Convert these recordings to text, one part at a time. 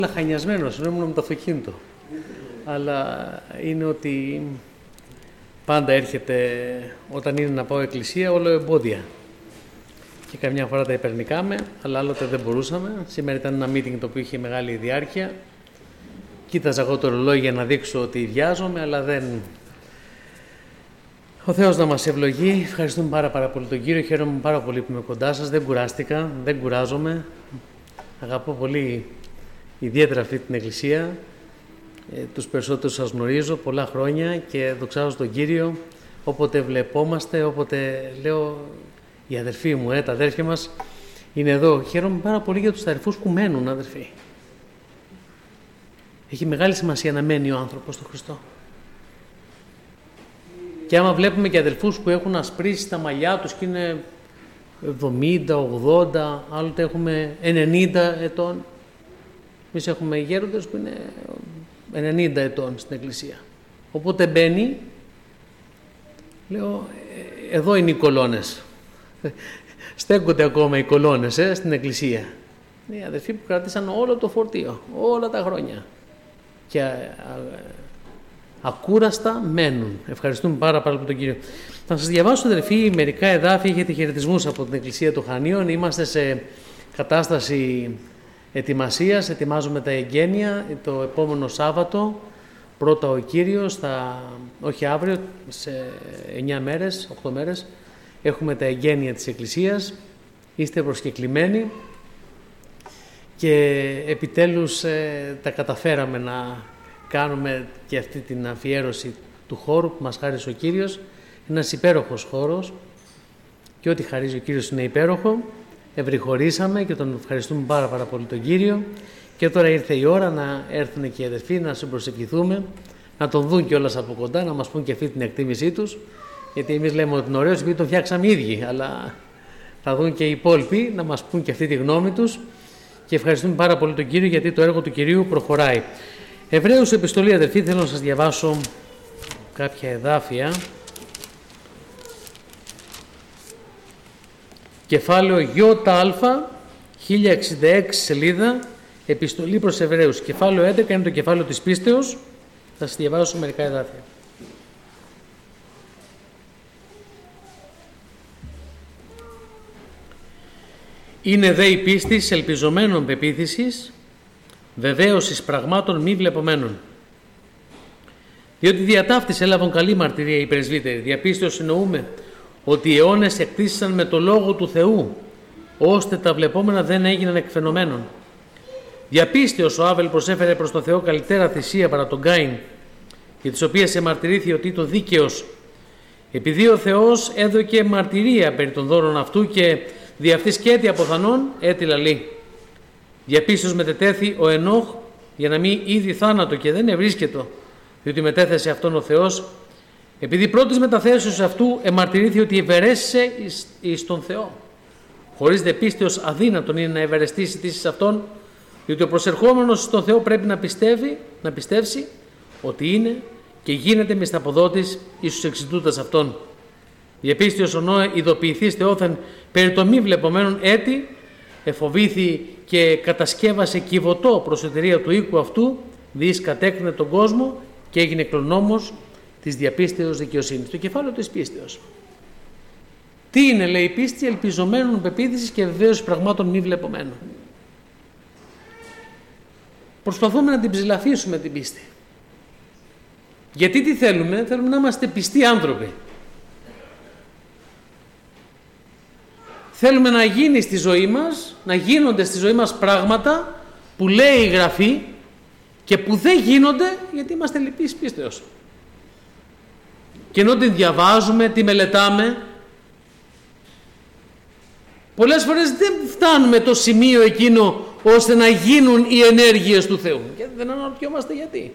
Λαχανιασμένος, ήμουν με το αυτοκίνητο. Αλλά είναι ότι πάντα έρχεται, όταν είναι να πάω εκκλησία, όλο εμπόδια. Και καμιά φορά τα υπερνικάμε, αλλά άλλοτε δεν μπορούσαμε. Σήμερα ήταν ένα meeting το οποίο είχε μεγάλη διάρκεια. Κοίταζα εγώ το ρολόι για να δείξω ότι βιάζομαι, αλλά δεν... Ο Θεός να μας ευλογεί. Ευχαριστούμε πάρα πολύ τον Κύριο. Χαίρομαι πάρα πολύ που είμαι κοντά σας. Δεν κουράστηκα, δεν κουράζομαι. Αγαπώ πολύ ιδιαίτερα αυτή την εκκλησία. Τους περισσότερους σας γνωρίζω πολλά χρόνια και δοξάζω τον Κύριο. Όποτε βλεπόμαστε, όποτε λέω οι αδερφοί μου, τα αδέρφια μας είναι εδώ. Χαίρομαι πάρα πολύ για τους αδερφούς που μένουν, αδερφοί. Έχει μεγάλη σημασία να μένει ο άνθρωπος στο Χριστό. Και άμα βλέπουμε και αδελφούς που έχουν ασπρίσει τα μαλλιά τους και είναι 70, 80, άλλοτε έχουμε 90 ετών. Εμείς έχουμε γέροντες που είναι 90 ετών στην εκκλησία. Οπότε μπαίνει, λέω, εδώ είναι οι κολόνες. Στέκονται ακόμα οι κολόνες στην εκκλησία. Οι αδελφοί που κράτησαν όλο το φορτίο, όλα τα χρόνια. Και ακούραστα μένουν. Ευχαριστούμε πάρα πολύ τον Κύριο. Θα σας διαβάσω, αδελφοί, μερικά εδάφια για χαιρετισμούς από την Εκκλησία των Χανίων. Είμαστε σε κατάσταση ετοιμασίας, ετοιμάζουμε τα εγγένεια. Το επόμενο Σάββατο, πρώτα ο Κύριος, όχι αύριο, σε 9 μέρες, 8 μέρες, έχουμε τα εγγένεια της Εκκλησίας. Είστε προσκεκλημένοι και επιτέλους τα καταφέραμε να κάνουμε και αυτή την αφιέρωση του χώρου που μας χάρισε ο Κύριος. Ένας υπέροχος χώρος και ό,τι χαρίζει ο Κύριος είναι υπέροχο. Ευρυχωρήσαμε και τον ευχαριστούμε πάρα πολύ τον Κύριο. Και τώρα ήρθε η ώρα να έρθουν και οι αδερφοί να συμπροσευχηθούμε, να τον δουν κιόλας από κοντά, να μας πούν και αυτή την εκτίμησή τους. Γιατί εμείς λέμε ότι είναι ωραίος επειδή τον φτιάξαμε οι ίδιοι, αλλά θα δουν και οι υπόλοιποι να μας πούν και αυτή τη γνώμη τους. Και ευχαριστούμε πάρα πολύ τον Κύριο γιατί το έργο του Κυρίου προχωράει. Εβραίους επιστολή, αδερφοί, θέλω να σας διαβάσω κάποια εδάφια. Κεφάλαιο ΙΑ, 1066 σελίδα, επιστολή προς Εβραίους. Κεφάλαιο 11 είναι το κεφάλαιο της πίστεως. Θα σας διαβάσω μερικά εδάφια. Είναι δε η πίστη ελπιζομένων πεποίθησης, βεβαίωσης πραγμάτων μη βλεπομένων. Διότι δια ταύτης έλαβαν καλή μαρτυρία οι πρεσβύτεροι. Διαπίστεως εννοούμε ότι οι αιώνες εκτίσησαν με το λόγο του Θεού, ώστε τα βλεπόμενα δεν έγιναν εκφαινομένων. Διαπίστεως ο Άβελ προσέφερε προς τον Θεό καλύτερα θυσία παρά τον Κάιν, για τις οποίες εμαρτυρήθη ότι το δίκαιος, επειδή ο Θεός έδωκε μαρτυρία περί των δώρων αυτού και δι' αυτής και έτη αποθανών έτη λαλή. Διαπίστεως μετετέθη ο Ενώχ για να μην είδη θάνατο και δεν ευρίσκετο, διότι μετέθεσε αυτόν ο Θεός, επειδή πρώτης μεταθέσεως αυτού εμαρτυρήθη ότι ευερέστησε εις τον Θεό. Χωρίς δε πίστεως αδύνατον είναι να ευερεστήσει εις αυτόν, διότι ο προσερχόμενος στον Θεό πρέπει να πιστεύσει ότι είναι και γίνεται μισθαποδότης εις τους εξητούντας αυτόν. Διαπίστεως ο Νόε ειδοποιηθείς Θεόθεν περί το μη βλεπομένων έτη, εφοβήθη και κατασκεύασε κυβωτό προσωτηρία του οίκου αυτού, διείς κατέκρινε τον κόσμο και έγινε κληρονόμος της διαπίστεως δικαιοσύνης. Το κεφάλαιο της πίστεως. Τι είναι, λέει, η πίστη ελπιζομένων πεποίθησης και βεβαίως πραγμάτων μη βλεπομένων. Προσπαθούμε να την ψηλαφίσουμε την πίστη. Γιατί τι θέλουμε να είμαστε πιστοί άνθρωποι. Θέλουμε να γίνει στη ζωή μας, να γίνονται στη ζωή μας πράγματα που λέει η Γραφή και που δεν γίνονται γιατί είμαστε λυπείς πίστεως. Και ενώ την διαβάζουμε, τη μελετάμε, πολλές φορές δεν φτάνουμε το σημείο εκείνο ώστε να γίνουν οι ενέργειες του Θεού. Και δεν αναρωτιόμαστε γιατί.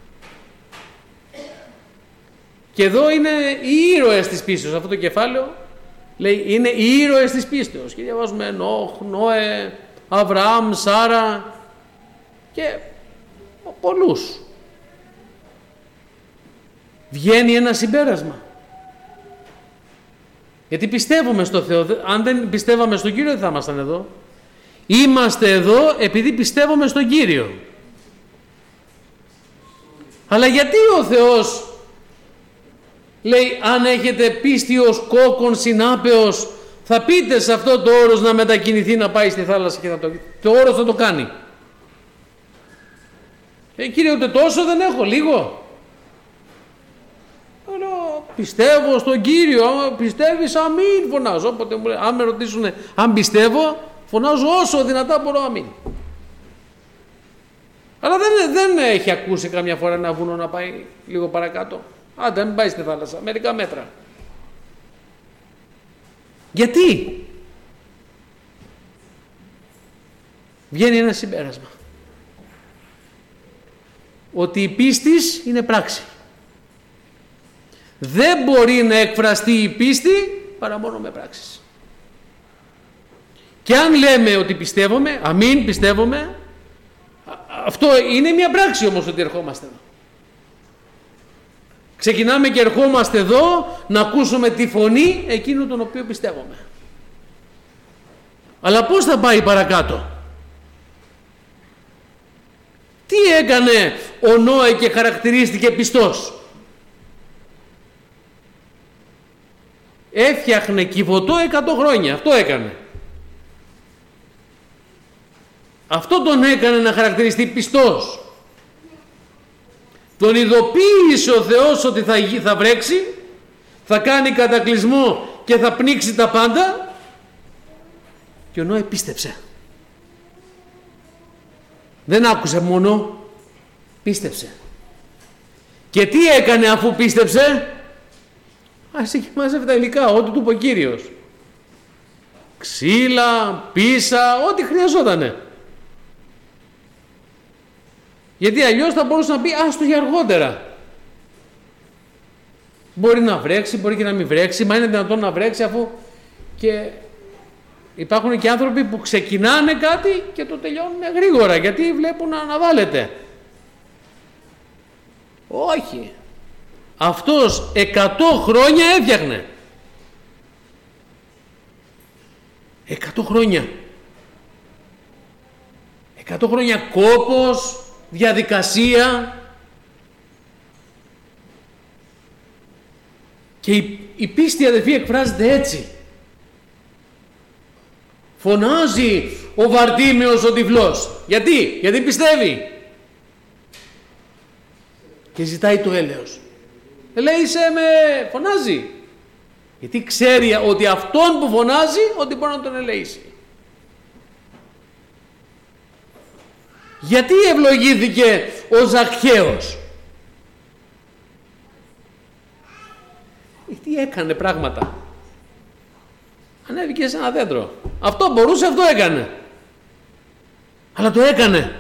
Και εδώ είναι οι ήρωες της πίστεως. Αυτό το κεφάλαιο λέει είναι οι ήρωες της πίστεως. Και διαβάζουμε Νόχ, Νόε, Αβραάμ, Σάρα και πολλούς. Βγαίνει ένα συμπέρασμα. Γιατί πιστεύουμε στο Θεό. Αν δεν πιστεύαμε στον Κύριο δεν θα ήμασταν εδώ. Είμαστε εδώ επειδή πιστεύουμε στον Κύριο. Αλλά γιατί ο Θεός λέει αν έχετε πίστη ως κόκκον συνάπεως, θα πείτε σε αυτό το όρος να μετακινηθεί να πάει στη θάλασσα και το όρος θα το κάνει. Κύριε, ούτε τόσο δεν έχω, λίγο. Λέω, πιστεύω στον Κύριο, πιστεύεις, αμήν, φωνάζω. Όποτε μου λέει, αν με ρωτήσουν αν πιστεύω, φωνάζω όσο δυνατά μπορώ, αμήν. Αλλά δεν έχει ακούσει καμιά φορά ένα βουνό να πάει λίγο παρακάτω. Άντε, να μην πάει στη θάλασσα, μερικά μέτρα. Γιατί? Βγαίνει ένα συμπέρασμα. Ότι η πίστης είναι πράξη. Δεν μπορεί να εκφραστεί η πίστη παρά μόνο με πράξεις. Και αν λέμε ότι πιστεύουμε, αμήν, πιστεύουμε, αυτό είναι μια πράξη όμως ότι ερχόμαστε εδώ. Ξεκινάμε και ερχόμαστε εδώ να ακούσουμε τη φωνή εκείνου τον οποίο πιστεύουμε. Αλλά πώς θα πάει παρακάτω? Τι έκανε ο Νόε και χαρακτηρίστηκε πιστός? Έφτιαχνε κιβωτό 100 χρόνια. Αυτό έκανε. Αυτό τον έκανε να χαρακτηριστεί πιστός. Τον ειδοποίησε ο Θεός ότι θα βρέξει, θα κάνει κατακλυσμό και θα πνίξει τα πάντα, και ο Νόε πίστεψε. Δεν άκουσε μόνο, πίστεψε. Και τι έκανε αφού πίστεψε? Άρχισε και μάζευε τα υλικά, ό,τι του είπε ο Κύριος. Ξύλα, πίσα, ό,τι χρειαζότανε. Γιατί αλλιώς θα μπορούσε να πει άστο για αργότερα. Μπορεί να βρέξει, μπορεί και να μην βρέξει, μα είναι δυνατόν να βρέξει αφού και υπάρχουν και άνθρωποι που ξεκινάνε κάτι και το τελειώνουν γρήγορα γιατί βλέπουν να αναβάλλεται. Όχι. Αυτός 100 χρόνια έφτιαχνε. 100 χρόνια. 100 χρόνια κόπος, διαδικασία. Και η πίστη, αδελφοί, εκφράζεται έτσι. Φωνάζει ο Βαρτίμεος ο τυφλός. Γιατί πιστεύει. Και ζητάει το έλεος. Ελέησέ με, φωνάζει. Γιατί ξέρει ότι αυτόν που φωνάζει ότι μπορεί να τον ελεήσει. Γιατί ευλογήθηκε ο Ζαχαίος? Γιατί έκανε πράγματα. Ανέβηκε σε ένα δέντρο. Αυτό μπορούσε, αυτό έκανε. Αλλά το έκανε.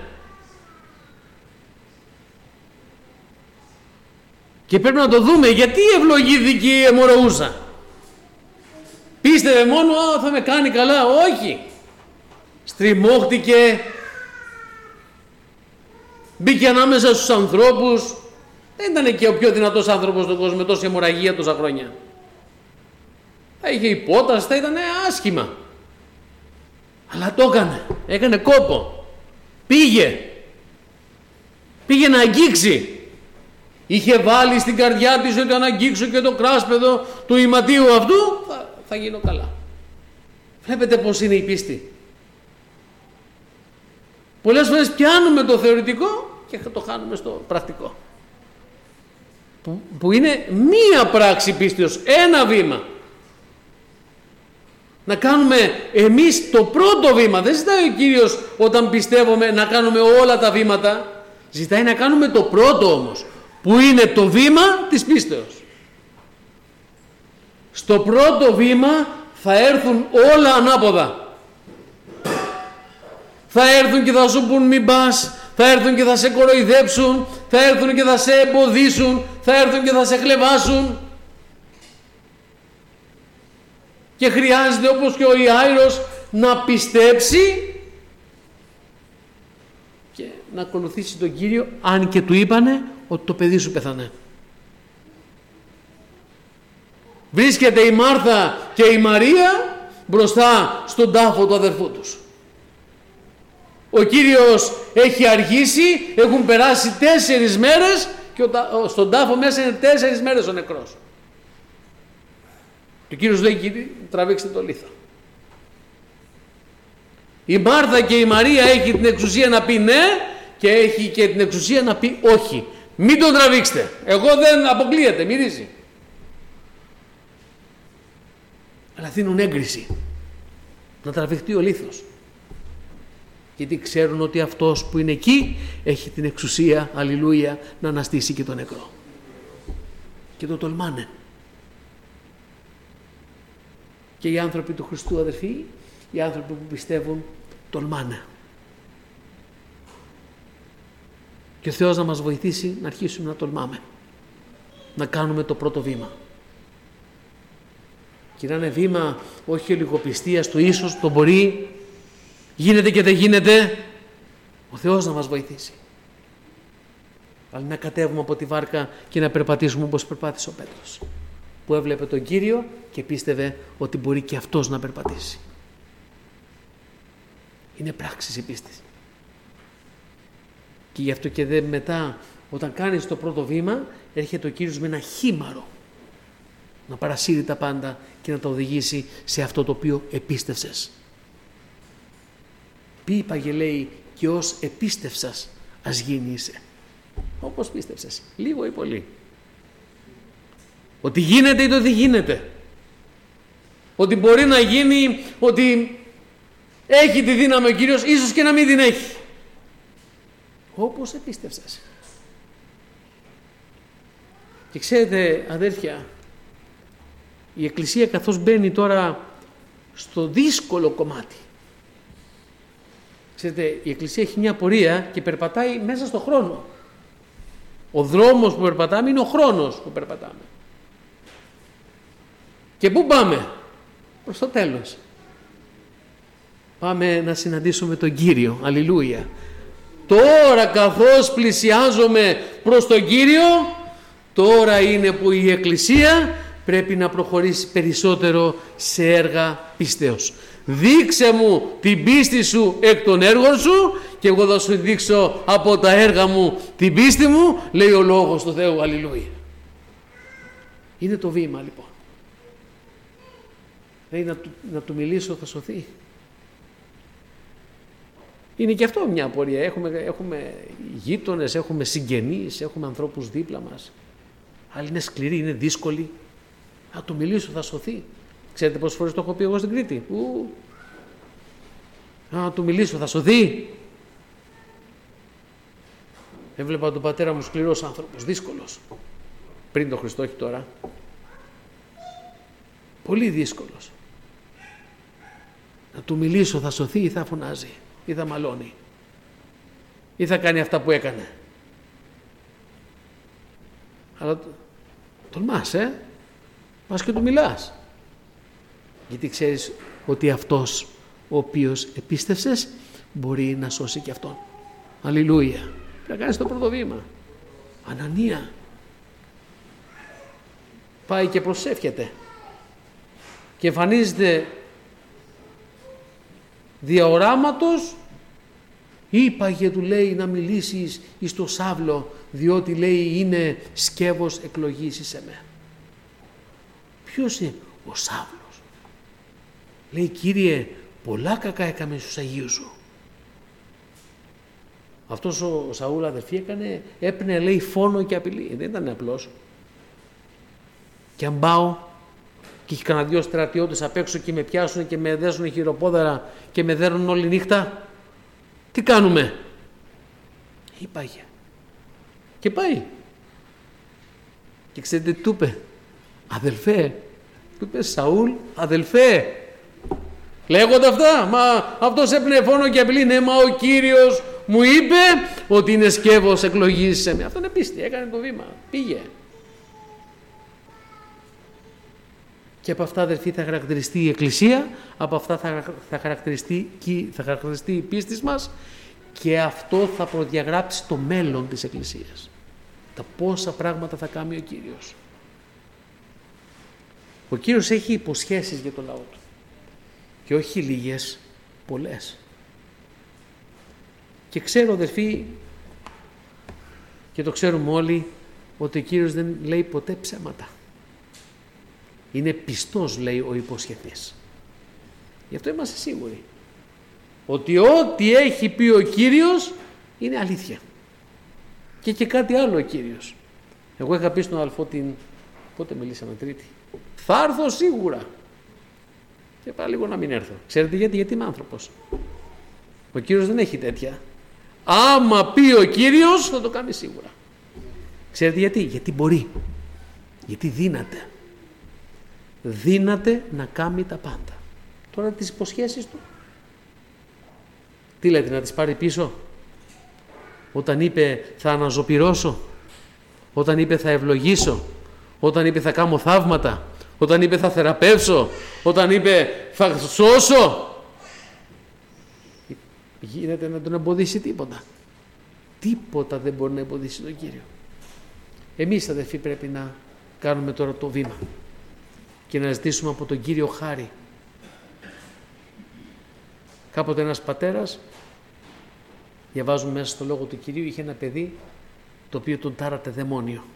Και πρέπει να το δούμε γιατί ευλογήθηκε η αιμορροούσα. Πίστευε μόνο θα με κάνει καλά. Όχι. Στριμώχτηκε. Μπήκε ανάμεσα στους ανθρώπους. Δεν ήταν και ο πιο δυνατός άνθρωπος στον κόσμο με τόση αιμορραγία τόσα χρόνια. Θα είχε υπόταση, θα ήταν άσχημα. Αλλά το έκανε. Έκανε κόπο. Πήγε να αγγίξει. Είχε βάλει στην καρδιά της ότι αν αγγίξω και το κράσπεδο του ηματίου αυτού θα γίνω καλά. Βλέπετε πως είναι η πίστη. Πολλές φορές πιάνουμε το θεωρητικό και το χάνουμε στο πρακτικό. Που είναι μία πράξη πίστεως, ένα βήμα. Να κάνουμε εμείς το πρώτο βήμα. Δεν ζητάει ο Κύριος όταν πιστεύουμε να κάνουμε όλα τα βήματα. Ζητάει να κάνουμε το πρώτο όμως, που είναι το βήμα της πίστεως. Στο πρώτο βήμα θα έρθουν όλα ανάποδα. Θα έρθουν και θα σου πουν μην πας, θα έρθουν και θα σε κοροϊδέψουν, θα έρθουν και θα σε εμποδίσουν, θα έρθουν και θα σε χλεβάσουν. Και χρειάζεται όπως και ο Ιάηρος να πιστέψει και να ακολουθήσει τον Κύριο, αν και του είπανε ότι το παιδί σου πεθανε. Βρίσκεται η Μάρθα και η Μαρία μπροστά στον τάφο του αδερφού τους. Ο Κύριος έχει αργήσει, έχουν περάσει 4 μέρες και στον τάφο μέσα είναι 4 μέρες ο νεκρός. Και ο Κύριος λέει, τραβήξτε το λίθο. Η Μάρθα και η Μαρία έχει την εξουσία να πει ναι και έχει και την εξουσία να πει όχι. Μην τον τραβήξτε. Εγώ δεν αποκλείεται, μυρίζει. Αλλά δίνουν έγκριση να τραβηχτεί ο λίθος. Γιατί ξέρουν ότι αυτός που είναι εκεί έχει την εξουσία, αλληλούια, να αναστήσει και τον νεκρό. Και το τολμάνε. Και οι άνθρωποι του Χριστού, αδερφοί, οι άνθρωποι που πιστεύουν, τολμάνε. Και ο Θεός να μας βοηθήσει να αρχίσουμε να τολμάμε. Να κάνουμε το πρώτο βήμα. Και να είναι βήμα όχι λιγοπιστίας, το ίσως, το μπορεί, γίνεται και δεν γίνεται. Ο Θεός να μας βοηθήσει. Αλλά να κατέβουμε από τη βάρκα και να περπατήσουμε όπως περπάτησε ο Πέτρος, που έβλεπε τον Κύριο και πίστευε ότι μπορεί και αυτός να περπατήσει. Είναι πράξεις η πίστη. Και γι' αυτό και μετά, όταν κάνεις το πρώτο βήμα, έρχεται ο Κύριος με ένα χήμαρο να παρασύρει τα πάντα και να τα οδηγήσει σε αυτό το οποίο επίστευσες. Πει είπαγε, λέει, και ως επίστευσας ας γίνει είσαι. Όπως πίστευσες, λίγο ή πολύ. Ότι γίνεται ή το ότι γίνεται. Ότι μπορεί να γίνει, ότι έχει τη δύναμη ο Κύριος, ίσως και να μην την έχει. Όπως επίστευσες. Και ξέρετε, αδέρφια, η Εκκλησία καθώς μπαίνει τώρα στο δύσκολο κομμάτι. Ξέρετε, η Εκκλησία έχει μια πορεία και περπατάει μέσα στο χρόνο. Ο δρόμος που περπατάμε είναι ο χρόνος που περπατάμε. Και πού πάμε? Προς το τέλος. Πάμε να συναντήσουμε τον Κύριο. Αλληλούια. Τώρα καθώς πλησιάζουμε προς τον Κύριο, τώρα είναι που η Εκκλησία πρέπει να προχωρήσει περισσότερο σε έργα πίστεως. Δείξε μου την πίστη σου εκ των έργων σου και εγώ θα σου δείξω από τα έργα μου την πίστη μου, λέει ο Λόγος του Θεού. Αλληλούια. Είναι το βήμα λοιπόν. Λέει να του μιλήσω θα σωθεί. Είναι και αυτό μια απορία. Έχουμε γείτονες, έχουμε συγγενείς, έχουμε ανθρώπους δίπλα μας. Άλλοι είναι σκληροί, είναι δύσκολοι. Να του μιλήσω θα σωθεί. Ξέρετε πόσες φορές το έχω πει εγώ στην Κρήτη? Να του μιλήσω θα σωθεί. Έβλεπα τον πατέρα μου σκληρός άνθρωπος, δύσκολος. Πριν τον Χριστό, όχι τώρα. Πολύ δύσκολος. Να του μιλήσω θα σωθεί ή θα φωνάζει ή θα μαλώνει ή θα κάνει αυτά που έκανε. Αλλά τολμάς, πας και του μιλάς. Γιατί ξέρεις ότι αυτός ο οποίος επίστευσες μπορεί να σώσει και αυτόν. Αλληλούια. Πρέπει να κάνεις το πρώτο βήμα. Ανανία. Πάει και προσεύχεται. Και εμφανίζεται δια οράματος. Είπαγε, του λέει, να μιλήσεις εις το Σαύλο, διότι λέει είναι σκεύος εκλογής εις εμέ. Ποιος είναι ο Σαύλος? Λέει, Κύριε, πολλά κακά έκαμε στους Αγίους σου. Αυτός ο Σαούλ, αδερφοί, έπαιρνε, λέει, φόνο και απειλή. Δεν ήταν απλός. Και αν πάω και έχει κανένα 2 στρατιώτες απ' έξω και με πιάσουν και με δέσουν χειροπόδαρα και με δέρνουν όλη νύχτα, τι κάνουμε? Είπαγε. Και πάει. Και ξέρετε τι του είπε? Αδελφέ. Του είπε, Σαούλ, αδελφέ. Λέγονται αυτά? Μα αυτός έπαιρνε φόνο και απειλή. Ναι, μα ο Κύριος μου είπε ότι είναι σκεύος εκλογής σε με. Αυτό είναι πίστη. Έκανε το βήμα. Πήγε. Και από αυτά, αδελφοί, θα χαρακτηριστεί η Εκκλησία, από αυτά θα χαρακτηριστεί η πίστη μας και αυτό θα προδιαγράψει το μέλλον της Εκκλησίας. Τα πόσα πράγματα θα κάνει ο Κύριος. Ο Κύριος έχει υποσχέσεις για το λαό του. Και όχι λίγες, πολλές. Και ξέρω, αδελφοί, και το ξέρουμε όλοι, ότι ο Κύριος δεν λέει ποτέ ψέματα. Είναι πιστός, λέει ο υποσχεθής. Γι' αυτό είμαστε σίγουροι ότι ό,τι έχει πει ο Κύριος είναι αλήθεια. Και κάτι άλλο ο Κύριος. Εγώ είχα πει στον αδελφό πότε μιλήσαμε, Τρίτη, θα έρθω σίγουρα. Και πάω λίγο να μην έρθω. Ξέρετε γιατί είμαι άνθρωπος. Ο Κύριος δεν έχει τέτοια. Άμα πει ο Κύριος θα το κάνει σίγουρα. Ξέρετε γιατί μπορεί. Γιατί δύναται να κάνει τα πάντα. Τώρα τις υποσχέσεις του τι λέτε, να τις πάρει πίσω? Όταν είπε θα αναζωπυρώσω, όταν είπε θα ευλογήσω, όταν είπε θα κάνω θαύματα, όταν είπε θα θεραπεύσω, όταν είπε θα σώσω, γίνεται να τον εμποδίσει τίποτα? Τίποτα δεν μπορεί να εμποδίσει τον Κύριο. Εμείς, αδελφοί, πρέπει να κάνουμε τώρα το βήμα και να ζητήσουμε από τον Κύριο χάρη. Κάποτε ένας πατέρας, διαβάζουμε μέσα στο λόγο του Κυρίου, είχε ένα παιδί το οποίο τον τάρατε δαιμόνιο.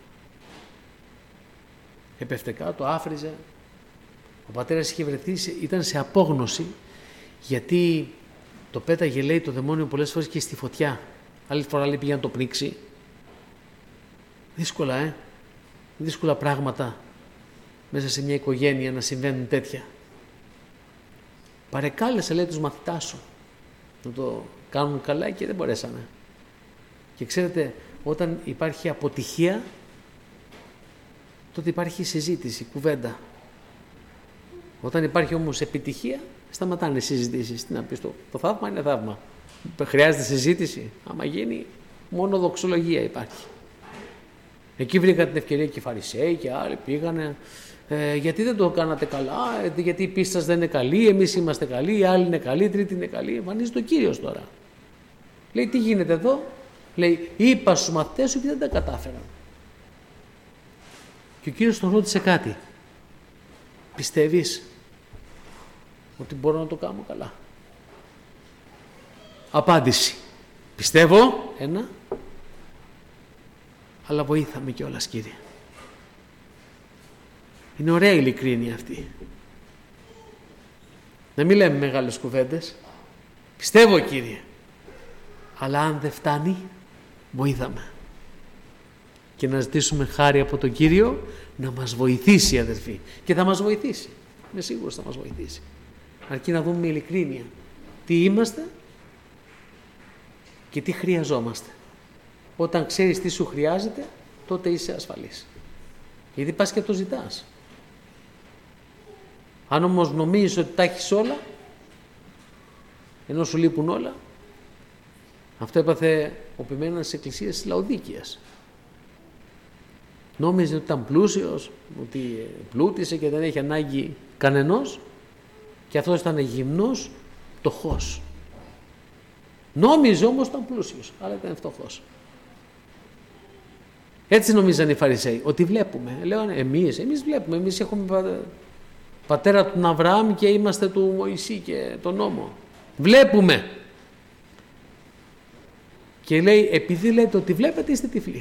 Έπεφτε κάτω, άφριζε. Ο πατέρας είχε βρεθεί, ήταν σε απόγνωση, γιατί το πέταγε, λέει, το δαιμόνιο πολλές φορές και στη φωτιά. Άλλη φορά, λέει, πήγε να το πνίξει. Δύσκολα, δύσκολα πράγματα μέσα σε μια οικογένεια να συμβαίνουν τέτοια. Παρεκάλεσε, λέει, τους μαθητάς σου να το κάνουν καλά και δεν μπορέσανε. Και ξέρετε, όταν υπάρχει αποτυχία, τότε υπάρχει συζήτηση, κουβέντα. Όταν υπάρχει όμως επιτυχία, σταματάνε οι συζητήσεις. Τι να πεις, το θαύμα είναι θαύμα. Χρειάζεται συζήτηση. Άμα γίνει, μόνο δοξολογία υπάρχει. Εκεί βρήκα την ευκαιρία και οι Φαρισαίοι και άλλοι πήγανε. Γιατί δεν το κάνατε καλά, γιατί η πίστη σας δεν είναι καλή, εμείς είμαστε καλοί, οι άλλοι είναι καλοί, οι τρίτοι είναι καλοί. Εμφανίζεται ο Κύριος τώρα. Λέει, τι γίνεται εδώ? Λέει, είπα στους μαθητές σου και δεν τα κατάφεραν. Και ο Κύριος τον ρώτησε κάτι. Πιστεύεις ότι μπορώ να το κάνω καλά? Απάντηση. Πιστεύω, αλλά βοήθαμε κιόλας, Κύριε. Είναι ωραία η ειλικρίνεια αυτή. Να μην λέμε μεγάλες κουβέντες. Πιστεύω, Κύριε. Αλλά αν δεν φτάνει, βοήθαμε. Και να ζητήσουμε χάρη από τον Κύριο να μας βοηθήσει, αδερφοί. Και θα μας βοηθήσει. Είμαι σίγουρος θα μας βοηθήσει. Αρκεί να δούμε με ειλικρίνεια τι είμαστε και τι χρειαζόμαστε. Όταν ξέρεις τι σου χρειάζεται, τότε είσαι ασφαλής. Γιατί πας και το ζητάς. Αν όμως νομίζεις ότι τα έχεις όλα, ενώ σου λείπουν όλα, αυτό έπαθε ο ποιμένας της εκκλησίας της Λαοδίκειας. Νόμιζε ότι ήταν πλούσιος, ότι πλούτησε και δεν έχει ανάγκη κανενός, και αυτός ήταν γυμνός, φτωχός. Νόμιζε όμως ότι ήταν πλούσιος, αλλά ήταν φτωχός. Έτσι νομίζαν οι Φαρισαίοι, ότι βλέπουμε. Λέω, εμείς βλέπουμε, εμείς έχουμε πατέρα του Αβραάμ και είμαστε του Μωυσή και τον νόμο. Βλέπουμε. Και λέει, επειδή λέτε ότι βλέπετε, είστε τυφλοί.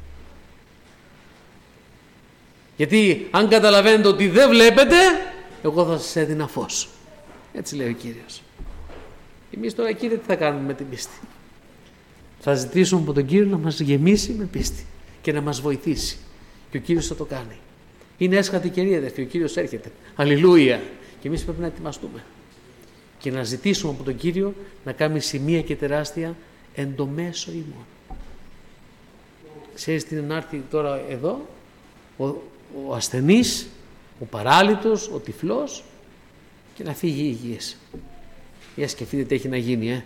Γιατί αν καταλαβαίνετε ότι δεν βλέπετε, εγώ θα σας έδινα φως. Έτσι λέει ο Κύριος. Εμείς τώρα, Κύριε, τι θα κάνουμε με την πίστη? Θα ζητήσουμε από τον Κύριο να μας γεμίσει με πίστη και να μας βοηθήσει. Και ο Κύριος θα το κάνει. Είναι έσχατη καιρία, αδερφοί, ο Κύριος έρχεται. Αλληλούια. Και εμείς πρέπει να ετοιμαστούμε και να ζητήσουμε από τον Κύριο να κάνει σημεία και τεράστια εν το μέσο ημών. Ξέρεις τι είναι να έρθει τώρα εδώ? Ο ασθενής, ο παράλυτος, ο τυφλός, και να φύγει υγιής. Για σκεφτείτε τι έχει να γίνει,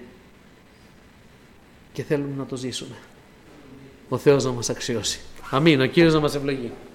και θέλουμε να το ζήσουμε. Ο Θεός να μας αξιώσει. Αμήν. Ο Κύριος να μας ευλογεί.